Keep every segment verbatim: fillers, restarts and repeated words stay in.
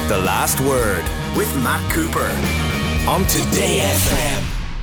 The Last Word with Matt Cooper on Today F M.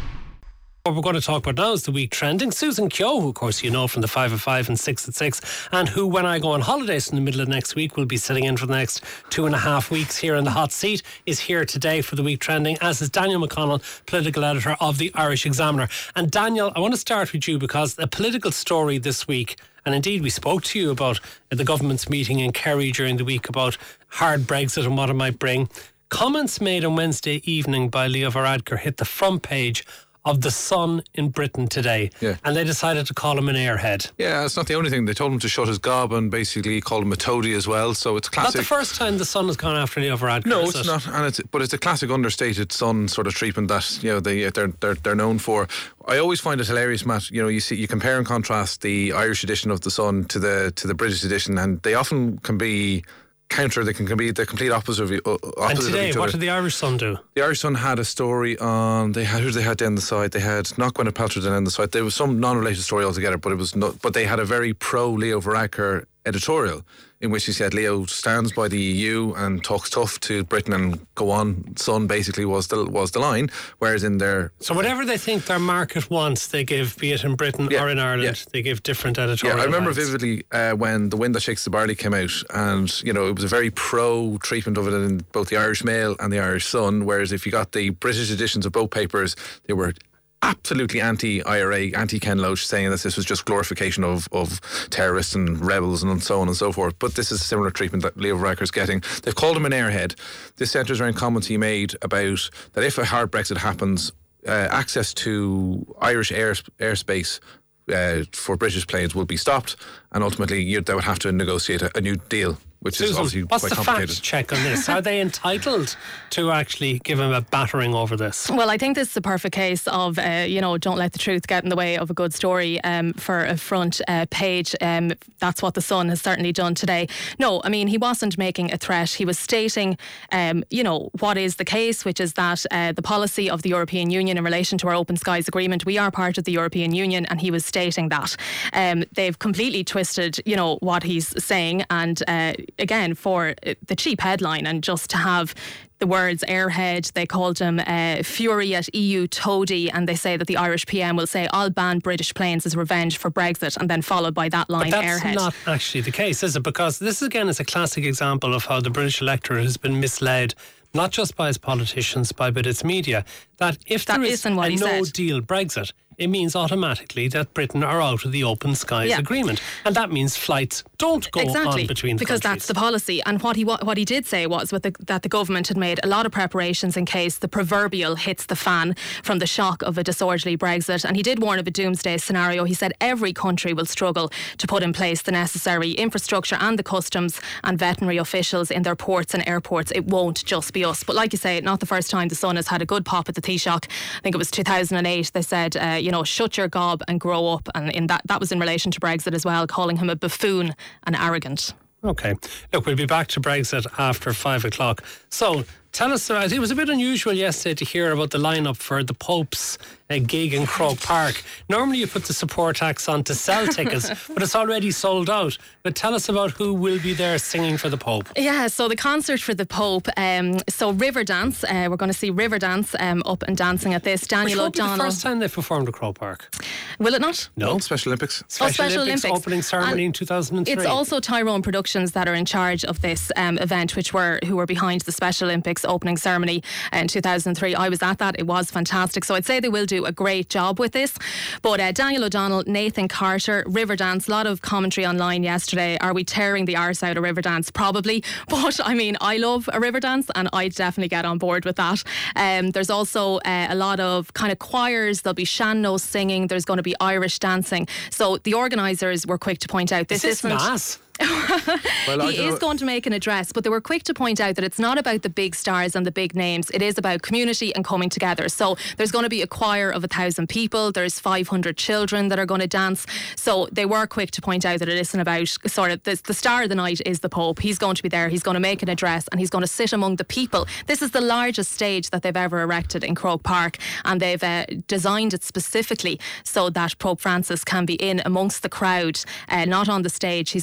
What we're going to talk about now is the week trending. Susan Keogh, who of course you know from the five at five and six at six, and who, when I go on holidays in the middle of next week, will be sitting in for the next two and a half weeks here in the hot seat, is here today for the week trending, as is Daniel McConnell, political editor of the Irish Examiner. And Daniel, I want to start with you because a political story this week, and indeed we spoke to you about the government's meeting in Kerry during the week about hard Brexit and what it might bring. Comments made on Wednesday evening by Leo Varadkar hit the front page of The Sun in Britain today. Yeah. And they decided to call him an airhead. Yeah, it's not the only thing. They told him to shut his gob and basically called him a toady as well. So it's classic. Not the first time The Sun has gone after Leo Varadkar. No, is it's it? not, and it's but it's a classic understated Sun sort of treatment that you know they they're they're they're known for. I always find it hilarious, Matt. You know, you see, you compare and contrast the Irish edition of The Sun to the to the British edition, and they often can be counter. They can, can be the complete opposite of, uh, opposite And today, of each what other. did the Irish Sun do? The Irish Sun had a story on. They had who did they had down the side. They had not Gwyneth Paltrow down the side. There was some non-related story altogether, but it was not. But they had a very pro Leo Varadkar editorial in which he said Leo stands by the E U and talks tough to Britain and go on. Sun basically was the was the line. Whereas in their So whatever they think their market wants, they give, be it in Britain Yeah, or in Ireland, yeah. they give different editorial. Yeah, I remember advice. vividly uh, when The Wind That Shakes the Barley came out, and you know it was a very pro treatment of it in both the Irish Mail and the Irish Sun. Whereas if you got the British editions of both papers, they were absolutely anti-I R A, anti-Ken Loach, saying that this was just glorification of, of terrorists and rebels and so on and so forth. But this is a similar treatment that Leo Varadkar's getting. They've called him an airhead. This centres around comments he made about that if a hard Brexit happens, uh, access to Irish air, airspace uh, for British planes will be stopped, and ultimately you, they would have to negotiate a, a new deal, which is obviously Susan, what's quite the complicated. fact check on this? Are they entitled to actually give him a battering over this? Well, I think this is the perfect case of, uh, you know, don't let the truth get in the way of a good story um, for a front uh, page. Um, that's what The Sun has certainly done today. No, I mean, he wasn't making a threat. He was stating, um, you know, what is the case, which is that uh, the policy of the European Union in relation to our Open Skies Agreement, we are part of the European Union, and he was stating that. Um, they've completely twisted, you know, what he's saying, and uh, again, for the cheap headline and just to have the words airhead, they called him uh, fury at E U toady, and they say that the Irish P M will say I'll ban British planes as revenge for Brexit, and then followed by that line, but that's airhead. not actually the case, is it? Because this again is a classic example of how the British electorate has been misled, not just by its politicians, by but its media, that if That there is isn't what a he said. no-deal Brexit, it means automatically that Britain are out of the Open Skies Yeah. Agreement, and that means flights don't go exactly, on between the because countries. that's the policy. And what he wa- what he did say was with the, that the government had made a lot of preparations in case the proverbial hits the fan from the shock of a disorderly Brexit. And he did warn of a doomsday scenario. He said every country will struggle to put in place the necessary infrastructure and the customs and veterinary officials in their ports and airports. It won't just be us. But like you say, not the first time The Sun has had a good pop at the Taoiseach. I think it was two thousand eight. They said, uh, you know, shut your gob and grow up. And in that, that was in relation to Brexit as well, calling him a buffoon and arrogant. Okay. Look, we'll be back to Brexit after five o'clock. So, tell us, uh, it was a bit unusual yesterday to hear about the lineup for the Pope's uh, gig in Croke Park. Normally you put the support acts on to sell tickets, but it's already sold out. But tell us about who will be there singing for the Pope. Yeah, so the concert for the Pope, um, so Riverdance, uh, we're going to see Riverdance um, up and dancing at this. Which Daniel won't be the O'Donnell. first time they performed at Croke Park. Will it not? No. Special Olympics. Special, Oh, Special Olympics, Olympics. opening ceremony And in two thousand three. It's also Tyrone Productions that are in charge of this um, event, which were who were behind the Special Olympics opening ceremony in two thousand three. I was at that. It was fantastic. So I'd say they will do a great job with this. But uh, Daniel O'Donnell, Nathan Carter, Riverdance, a lot of commentary online yesterday. Are we tearing the arse out of Riverdance? Probably. But I mean, I love a Riverdance and I'd definitely get on board with that. Um, there's also uh, a lot of kind of choirs. There'll be Shanno singing. There's going to be Irish dancing. So the organisers were quick to point out this, Is this isn't... mass? Well, I He don't is know. going to make an address, but they were quick to point out that it's not about the big stars and the big names. It is about community and coming together. So there's going to be a choir of a thousand people. There's five hundred children that are going to dance. So they were quick to point out that it isn't about sort of the, the star of the night is the Pope. He's going to be there. He's going to make an address and he's going to sit among the people. This is the largest stage that they've ever erected in Croke Park, and they've uh, designed it specifically so that Pope Francis can be in amongst the crowd, uh, not on the stage. He's going to be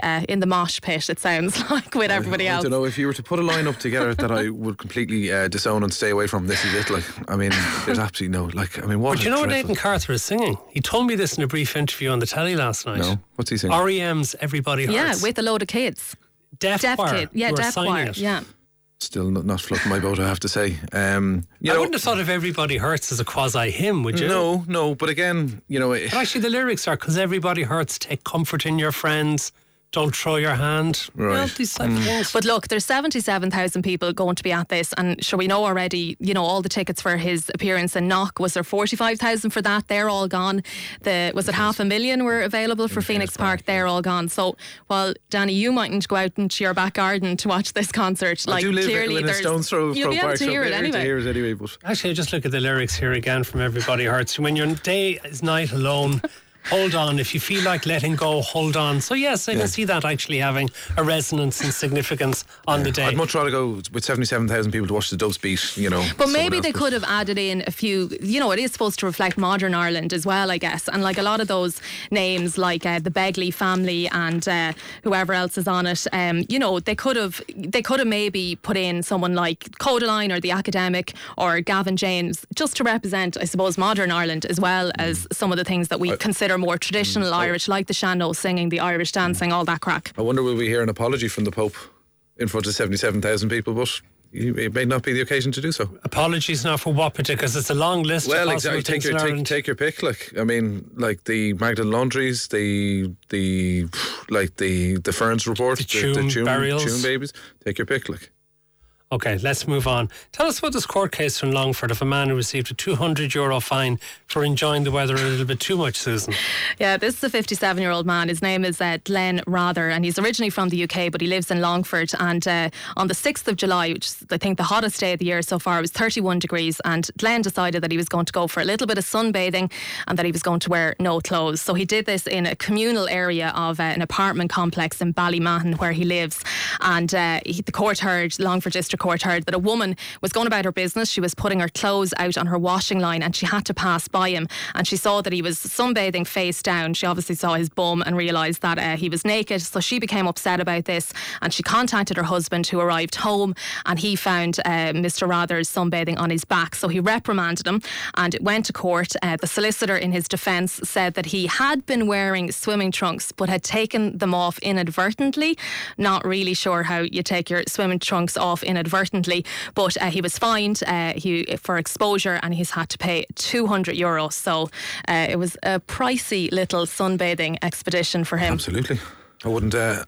uh, in the mosh pit, it sounds like, with everybody I, else. I don't know, if you were to put a line up together that I would completely uh, disown and stay away from, this is it. Like, I mean, there's absolutely no, like, I mean, what But you know what Aidan Carter is singing? He told me this in a brief interview on the telly last night. No, what's he singing? R E M's Everybody Hurts. Yeah, with a load of kids. Deaf, Deaf choir, kid. Yeah, who are deaf signing choir. it. Yeah. Still not, not floating my boat, I have to say. Um, you I know, wouldn't have thought of Everybody Hurts as a quasi hymn, would you? No, no, but again, you know, it, But actually, the lyrics are, because everybody hurts, take comfort in your friends, don't throw your hand. Right. You know, these type of things. But look, there's seventy-seven thousand people going to be at this, and sure, we know already, you know, all the tickets for his appearance in Knock, was there forty-five thousand for that? They're all gone. The Was it half a million were available for Phoenix Park? They're all gone. So, while, Danny, you mightn't go out into your back garden to watch this concert. I Like, do live clearly within a there's, stone's throw of you'll be Croke able Park, to so hear I'll it be able to anyway. hear it anyway, but Actually, just look at the lyrics here again from Everybody Hurts. When your day is night alone, hold on. If you feel like letting go, hold on. So yes, I can see that actually having a resonance and significance on the day. I'd much rather go with seventy-seven thousand people to watch the Dubs beat, you know. But someone maybe else, they but- could have added in a few, you know, it is supposed to reflect modern Ireland as well, I guess. And like a lot of those names, like uh, the Begley family and uh, whoever else is on it, um, you know, they could have they could have maybe put in someone like Codaline or the Academic or Gavin James, just to represent, I suppose, modern Ireland as well as some of the things that we consider more traditional Irish, like the Shanno singing, the Irish dancing, all that crack. I wonder will we hear an apology from the Pope in front of seventy-seven thousand people, but it may not be the occasion to do so. Apologies now for what, because it's a long list Well, of possible exactly. Take things your in take, Ireland. take your pick. Like, I mean, like the Magdalen Laundries, the the like the the Ferns report, The Tuam burials. Tuam babies. Take your pick. Like, Okay, let's move on. Tell us about this court case from Longford of a man who received a two hundred euro fine for enjoying the weather a little bit too much, Susan. Yeah, this is a fifty-seven-year-old man. His name is uh, Glenn Rather, and he's originally from the U K, but he lives in Longford. And uh, on the sixth of July, which is, I think, the hottest day of the year so far, it was thirty-one degrees, and Glenn decided that he was going to go for a little bit of sunbathing and that he was going to wear no clothes. So he did this in a communal area of uh, an apartment complex in Ballymahon, where he lives. And uh, he, the court heard, Longford District Court heard, that a woman was going about her business. She was putting her clothes out on her washing line, and she had to pass by him, and she saw that he was sunbathing face down. She obviously saw his bum and realised that uh, he was naked, so she became upset about this, and she contacted her husband, who arrived home, and he found uh, Mister Rather's sunbathing on his back, so he reprimanded him, and it went to court. Uh, the solicitor in his defence said that he had been wearing swimming trunks but had taken them off inadvertently. Not really sure how you take your swimming trunks off inadvertently, but uh, he was fined uh, he, for exposure, and he's had to pay two hundred euros. So uh, it was a pricey little sunbathing expedition for him. absolutely. I wouldn't. Uh,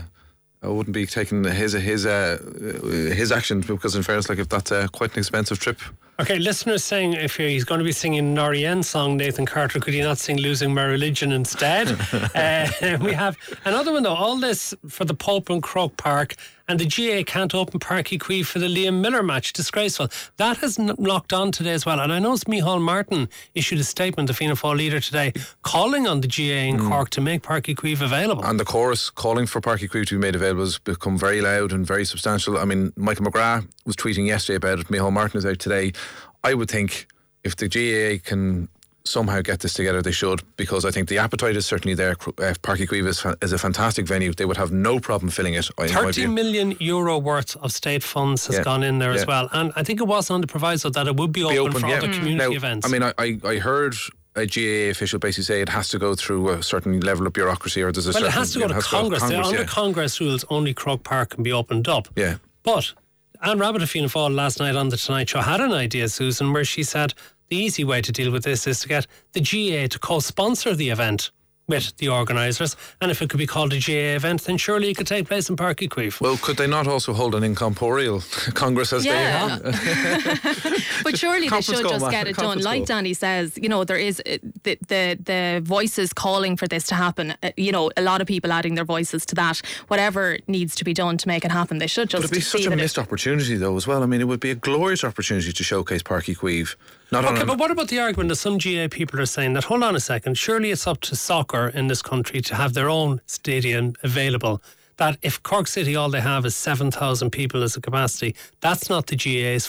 I wouldn't be taking his his uh, his action, because in fairness, like if that's uh, quite an expensive trip. Okay, listeners saying if he's going to be singing an R E M song, Nathan Carter, could he not sing Losing My Religion instead? uh, we have another one though, all this for the Pope and Croke Park, and the G A A can't open Páirc Uí Chaoimh for the Liam Miller match. Disgraceful. That has n- locked on today as well. And I know Micheál Martin issued a statement, the Fianna Fáil leader today, calling on the G A A in Cork to make Páirc Uí Chaoimh available. And the chorus calling for Páirc Uí Chaoimh to be made available has become very loud and very substantial. I mean, Michael McGrath was tweeting yesterday about it. Micheál Martin is out today. I would think if the G A A can somehow get this together, they should, because I think the appetite is certainly there. Uh, Páirc Uí Chaoimh is, fa- is a fantastic venue. They would have no problem filling it. in my thirty view. million euro worth of state funds has Yeah, gone in there yeah. as well. And I think it was on the proviso that it would be open, Be open, for yeah. other community now, events. I mean, I, I, I heard a G A A official basically say it has to go through a certain level of bureaucracy, or there's a well, certain... it has to go yeah, to it has to go Congress. Congress, Under yeah. Congress rules, only Croke Park can be opened up. Yeah. But Anne Rabbitte of Fianna Fáil last night on the Tonight Show had an idea, Susan, where she said the easy way to deal with this is to get the G A A to co-sponsor the event with the organisers, and if it could be called a G A A event, then surely it could take place in Páirc Uí Chaoimh. Well, could they not also hold an incorporeal Congress as Yeah. they have? But surely they Conference should call, just Matt, get it done. conference Like call. Danny says, you know, there is uh, the, the the voices calling for this to happen. Uh, you know, a lot of people adding their voices to that. Whatever needs to be done to make it happen, they should just But it'd be see such a that it- missed opportunity, though, as well. I mean, it would be a glorious opportunity to showcase Páirc Uí Chaoimh. Not on Okay, an- but what about the argument that some G A A people are saying that, hold on a second, surely it's up to soccer in this country to have their own stadium available, that if Cork City all they have is seven thousand people as a capacity, that's not the G A A's fault,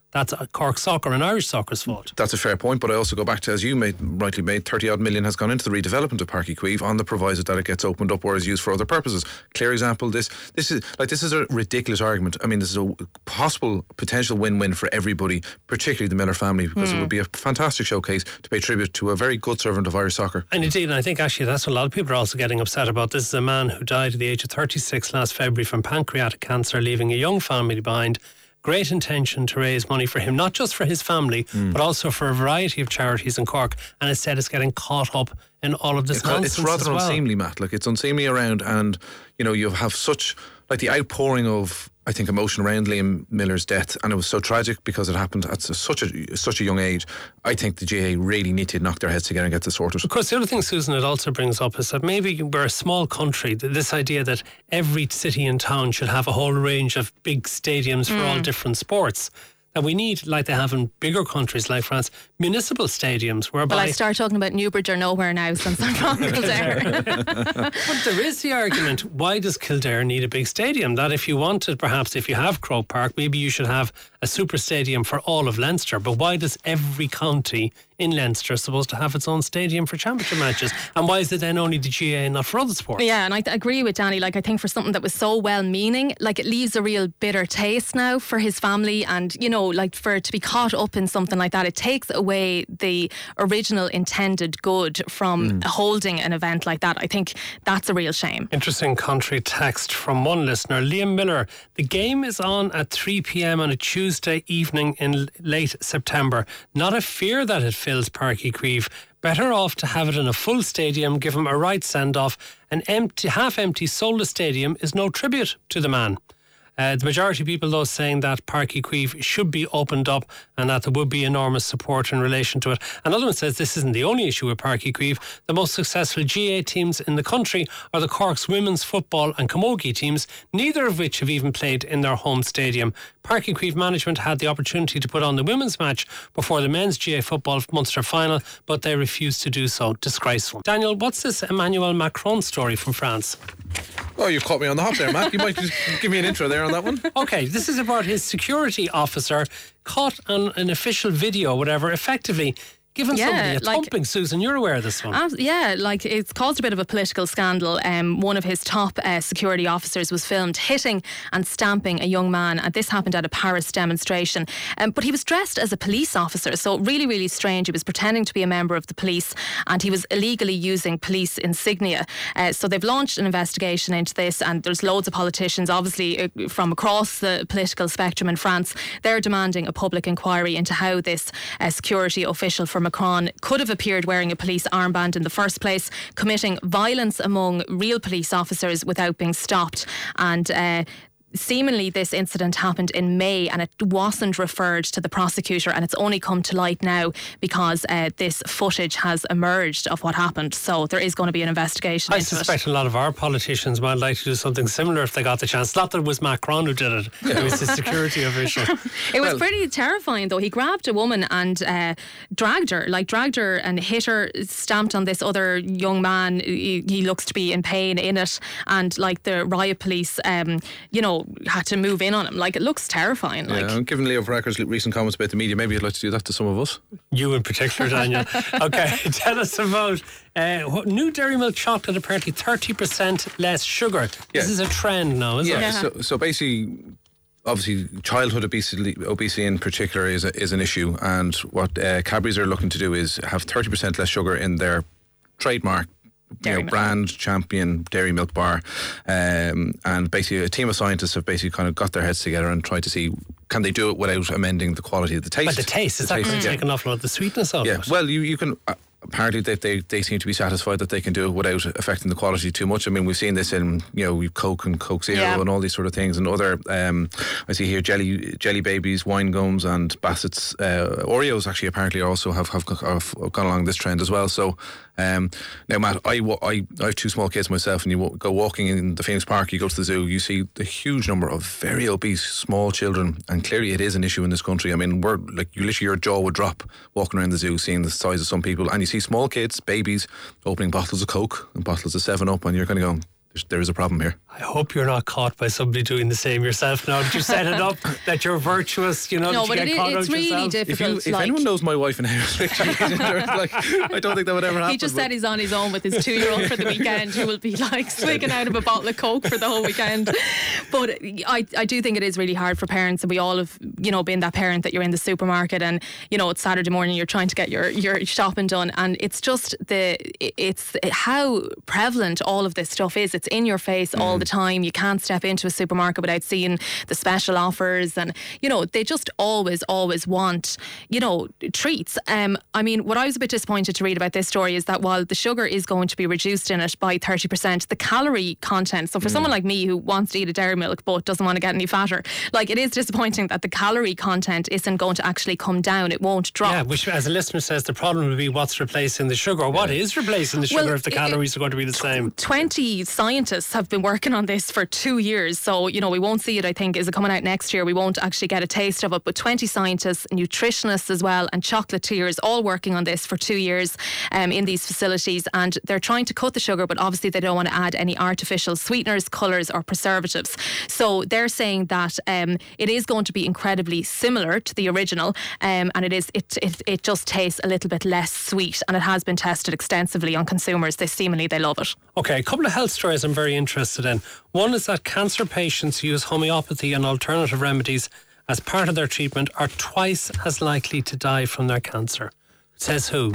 that's Cork Soccer and Irish Soccer's fault. That's a fair point, but I also go back to, as you made, rightly made, thirty odd million has gone into the redevelopment of Páirc Uí Chaoimh on the proviso that it gets opened up or is used for other purposes. Clear example, this this is like this is a ridiculous argument. I mean, this is a possible potential win-win for everybody, particularly the Miller family, because mm. it would be a fantastic showcase to pay tribute to a very good servant of Irish soccer. And indeed, and I think actually that's what a lot of people are also getting upset about. This is a man who died at the age of thirty-six last February from pancreatic cancer, leaving a young family behind. Great intention to raise money for him, not just for his family, mm. but also for a variety of charities in Cork. And instead, it's getting caught up in all of this it's, nonsense. It's rather as well. unseemly, Matt. Like, it's unseemly around, and you know, you have such like the outpouring of, I think, emotion around Liam Miller's death, and it was so tragic because it happened at such a such a young age. I think the G A A really need to knock their heads together and get this sorted. Of course, the other thing, Susan, it also brings up is that maybe we're a small country. This idea that every city and town should have a whole range of big stadiums for mm. all different sports. That we need, like they have in bigger countries like France, municipal stadiums whereby... Well, I start talking about Newbridge or nowhere now since I'm from Kildare. But there is the argument, why does Kildare need a big stadium? That if you wanted, perhaps if you have Croke Park, maybe you should have a super stadium for all of Leinster. But why does every county in Leinster supposed to have its own stadium for championship matches? And why is it then only the G A A and not for other sports? Yeah, and I th- agree with Danny. Like, I think for something that was so well-meaning, like, it leaves a real bitter taste now for his family, and, you know, like, for it to be caught up in something like that, it takes away the original intended good from mm. holding an event like that. I think that's a real shame. Interesting country text from one listener. Liam Miller, the game is on at three p.m. on a Tuesday evening in late September. Not a fear that it fills Páirc Uí Chaoimh. Better off to have it in a full stadium, give him a right send-off. An empty, half-empty, soulless stadium is no tribute to the man. Uh, the majority of people, though, saying that Páirc Uí Chaoimh should be opened up and that there would be enormous support in relation to it. Another one says this isn't the only issue with Páirc Uí Chaoimh. The most successful G A A teams in the country are the Cork's women's football and camogie teams, neither of which have even played in their home stadium. Páirc Uí Chaoimh management had the opportunity to put on the women's match before the men's G A A football Munster final, but they refused to do so. Disgraceful. Daniel, what's this Emmanuel Macron story from France? Oh, you've caught me on the hop there, Matt. You might just give me an intro there on that one. Okay, this is about his security officer caught on an official video, whatever, effectively giving yeah, somebody a like, thumping. Susan, you're aware of this one. Uh, yeah, like it's caused a bit of a political scandal. Um, one of his top uh, security officers was filmed hitting and stamping a young man, and this happened at a Paris demonstration. Um, but he was dressed as a police officer, so really, really strange. He was pretending to be a member of the police, and he was illegally using police insignia. Uh, so they've launched an investigation into this, and there's loads of politicians, obviously uh, from across the political spectrum in France. They're demanding a public inquiry into how this uh, security official for Macron could have appeared wearing a police armband in the first place, committing violence among real police officers without being stopped. And uh, seemingly this incident happened in May, and it wasn't referred to the prosecutor, and it's only come to light now because uh, this footage has emerged of what happened. So there is going to be an investigation I into suspect it. a lot of our politicians might like to do something similar if they got the chance. Not that it was Macron who did it, it was the security official. It was well, pretty terrifying though. He grabbed a woman and uh, dragged her, like dragged her and hit her, stamped on this other young man. He, he looks to be in pain in it, and like the riot police, um, you know, had to move in on him. Like, it looks terrifying. Like, yeah, and given Leo Varadkar's recent comments about the media, maybe you'd like to do that to some of us. You in particular, Daniel. Okay, tell us about uh, new dairy milk chocolate, apparently thirty percent less sugar. This Yeah. is a trend now, isn't Yeah, it? so, so basically, obviously, childhood obesity, obesity in particular is a, is an issue, and what uh, Cadbury's are looking to do is have thirty percent less sugar in their trademark you know, brand champion dairy milk bar, um, and basically a team of scientists have basically kind of got their heads together and tried to see can they do it without amending the quality of the taste. But the taste, is that going to take an awful lot of the sweetness out yeah. of it? Well, you, you can... Uh, apparently they, they they seem to be satisfied that they can do it without affecting the quality too much. I mean, we've seen this in, you know, we've Coke and Coke Zero yeah. and all these sort of things, and other um, I see here jelly jelly babies, wine gums and Bassett's uh, Oreos actually apparently also have, have, have gone along this trend as well. So um, now, Matt, I, I, I have two small kids myself, and you go walking in the Phoenix Park, you go to the zoo, you see the huge number of very obese small children, and clearly it is an issue in this country. I mean, we're like, you literally, your jaw would drop walking around the zoo seeing the size of some people, and you see small kids, babies, opening bottles of Coke and bottles of seven up, and you're kind of going, there is a problem here. I hope you're not caught by somebody doing the same yourself now. Did you set it up that you're virtuous, you know, No, that you but get it, caught it's out really yourself? If, you, difficult. if like, anyone knows my wife and house, like, I don't think that would ever happen. he just but- said he's on his own with his two-year-old for the weekend, who will be like swigging out of a bottle of Coke for the whole weekend. But I, I do think it is really hard for parents, and we all have, you know, been that parent that you're in the supermarket and, you know, it's Saturday morning, you're trying to get your, your shopping done, and it's just the, it's how prevalent all of this stuff is. It's in your face mm. all the time. You can't step into a supermarket without seeing the special offers, and, you know, they just always, always want, you know, treats. Um, I mean, what I was a bit disappointed to read about this story is that while the sugar is going to be reduced in it by thirty percent, the calorie content, so for mm. someone like me who wants to eat a dairy milk but doesn't want to get any fatter, like, it is disappointing that the calorie content isn't going to actually come down. It won't drop. Yeah, which, as a listener says, the problem would be what's replacing the sugar, or what yeah. is replacing the sugar well, if the calories it, are going to be the same. twenty scientists have been working on this for two years, so, you know, we won't see it, I think. Is it coming out next year? We won't actually get a taste of it, but twenty scientists, nutritionists as well, and chocolatiers, all working on this for two years um, in these facilities, and they're trying to cut the sugar, but obviously they don't want to add any artificial sweeteners, colours or preservatives. So they're saying that um, it is going to be incredibly similar to the original, um, and it is it, it it just tastes a little bit less sweet, and it has been tested extensively on consumers. They seemingly they love it. Okay, a couple of health stories I'm very interested in. One is that cancer patients who use homeopathy and alternative remedies as part of their treatment are twice as likely to die from their cancer. Says who?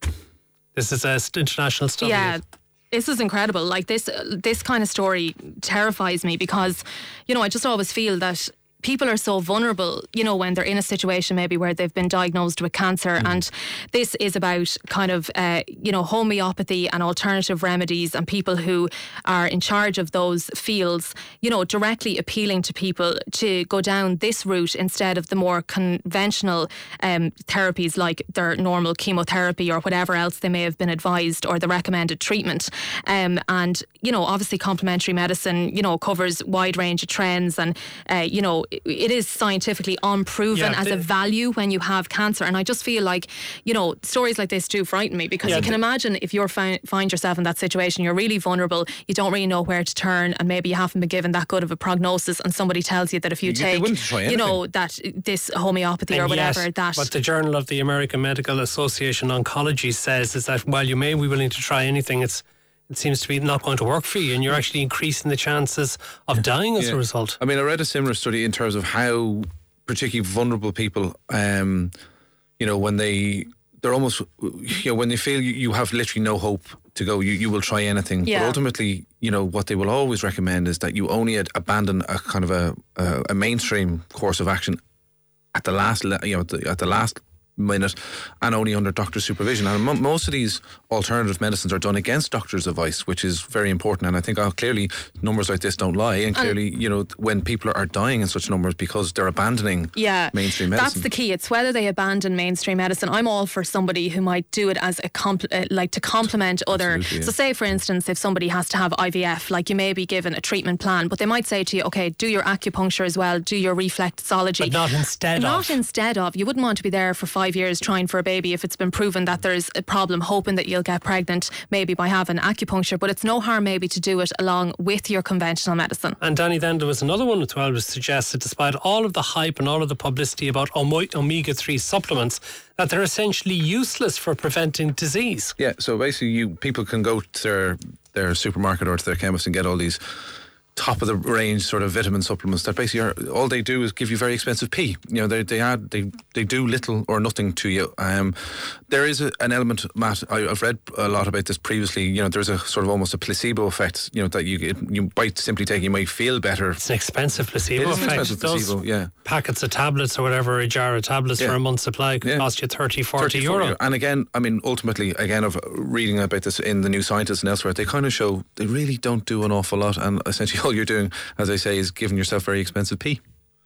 This is an international study. Yeah. This is incredible. Like, this this kind of story terrifies me, because, you know, I just always feel that people are so vulnerable, you know, when they're in a situation maybe where they've been diagnosed with cancer. Mm. And this is about kind of, uh, you know, homeopathy and alternative remedies, and people who are in charge of those fields, you know, directly appealing to people to go down this route instead of the more conventional um, therapies like their normal chemotherapy or whatever else they may have been advised, or the recommended treatment. Um, and, you know, obviously complementary medicine, you know, covers wide range of trends, and, uh, you know, it is scientifically unproven yeah, as a value when you have cancer. And I just feel like, you know, stories like this do frighten me, because yeah, you can imagine if you fi- find yourself in that situation, you're really vulnerable, you don't really know where to turn, and maybe you haven't been given that good of a prognosis, and somebody tells you that if you, you take, you know, that this homeopathy and or whatever, yes, that... What the Journal of the American Medical Association Oncology says is that while you may be willing to try anything, it's it seems to be not going to work for you, and you're actually increasing the chances of dying as yeah. a result. I mean, I read a similar study in terms of how particularly vulnerable people, um, you know, when they, they're almost, you know, when they feel you, you have literally no hope to go, you, you will try anything. Yeah. But ultimately, you know, what they will always recommend is that you only ad- abandon a kind of a, a, a mainstream course of action at the last, le- you know, the, at the last minute, and only under doctor's supervision. And m- most of these alternative medicines are done against doctor's advice, which is very important. And I think oh, clearly numbers like this don't lie, and clearly, um, you know, when people are dying in such numbers because they're abandoning yeah, mainstream medicine. That's the key. It's whether they abandon mainstream medicine. I'm all for somebody who might do it as a compl- uh, like to complement other. Yeah. So say, for instance, if somebody has to have I V F, like, you may be given a treatment plan, but they might say to you, okay, do your acupuncture as well, do your reflexology. But not instead not of. Not instead of. You wouldn't want to be there for five years trying for a baby if it's been proven that there's a problem, hoping that you'll get pregnant maybe by having acupuncture. But it's no harm maybe to do it along with your conventional medicine. And Danny, then there was another one as well, which suggests that despite all of the hype and all of the publicity about omega three supplements, that they're essentially useless for preventing disease. Yeah, so basically you people can go to their, their supermarket or to their chemist and get all these top of the range sort of vitamin supplements that basically are, all they do is give you very expensive pee. You know, they they add they they do little or nothing to you. Um, there is a, an element, Matt. I, I've read a lot about this previously. You know, there's a sort of almost a placebo effect. You know, that you it, you by simply taking, you might feel better. It's an expensive placebo it is effect. An expensive placebo, Those yeah. packets of tablets or whatever, a jar of tablets yeah. for a month's supply could yeah. cost you thirty, forty euro. And again, I mean, ultimately, again, of reading about this in the New Scientist and elsewhere, they kind of show they really don't do an awful lot, and essentially all you're doing, as I say, is giving yourself very expensive pee.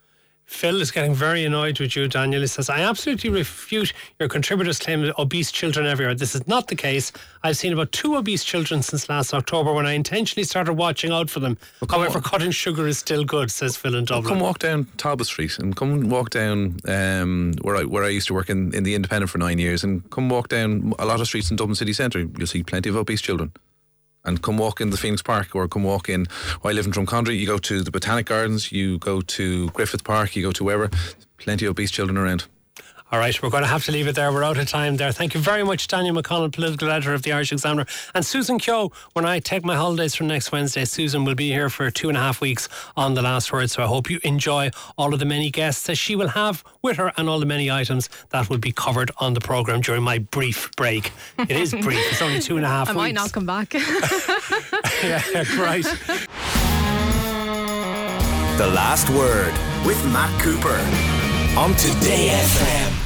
Phil is getting very annoyed with you, Daniel. He says, I absolutely refute your contributors' claim that obese children everywhere. This is not the case. I've seen about two obese children since last October when I intentionally started watching out for them. Well, However, walk. cutting sugar is still good, says Phil in Dublin. Well, come walk down Talbot Street and come walk down um, where I where I used to work in, in the Independent for nine years, and come walk down a lot of streets in Dublin city centre. You'll see plenty of obese children. and come walk in the Phoenix Park, or come walk in, well, I live in Drumcondry, you go to the Botanic Gardens, you go to Griffith Park, you go to wherever. Plenty of obese children around. All right, we're going to have to leave it there. We're out of time there. Thank you very much, Daniel McConnell, political editor of the Irish Examiner. And Susan Keogh, when I take my holidays from next Wednesday, Susan will be here for two and a half weeks on The Last Word. So I hope you enjoy all of the many guests that she will have with her and all the many items that will be covered on the programme during my brief break. It is brief. It's only two and a half I weeks. I might not come back. Yeah, right. The Last Word with Matt Cooper on Today F M.